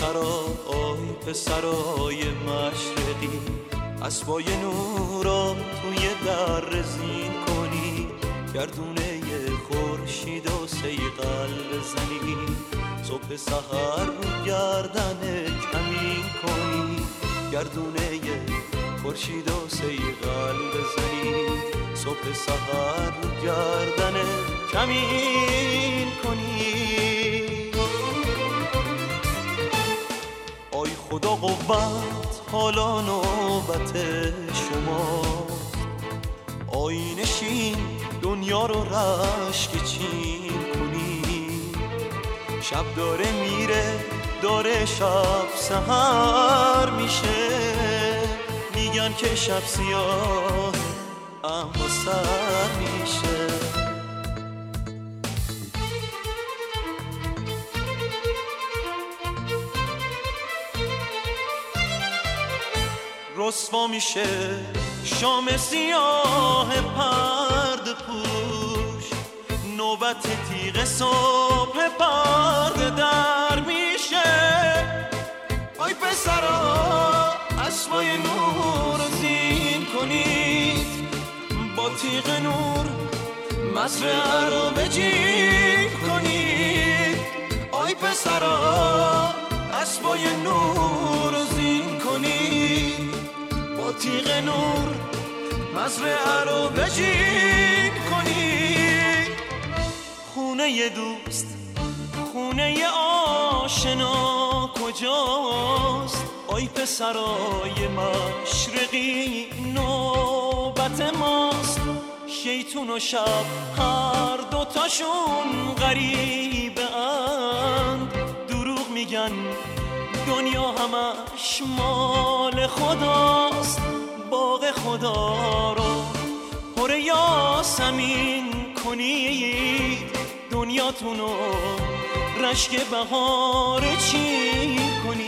پسرا آی پسرای مشرقی، اسبای نورا توی در زین کنی، گردونه خورشید و سیقل بزنی، صبح سحر رو گردن کمین کنی، گردونه خورشید و سیقل بزنی، صبح سحر رو گردن کمین کنی. آی خدا قوت حالا نوبت شما، آینشین دنیا رو رشک چین کنی، شب داره میره داره شب سحر میشه، میگن که شب سیاه اما سر میشه. رسوا میشه شام سیاه پرده پوش، نوبت تیغ صبح پرده در میشه. آی پسرا اسبای نور زین کنید، با تیغ نور مزرعه رو بجین کنید. آی پسرا اسبای نور زین کنید، با تیغ نور مزرعه رو بجین کنید. خونه ی دوست خونه ی آشنا کجاست؟ آی پسرای مشرقی نوبت ماست. شیطون و شب هر دوتاشون غریبه اند، دروغ میگن دنیا همش مال خداست. باغ خدا رو پر یاسمین کنید، دنیاتونو رشک بهار چین کنید.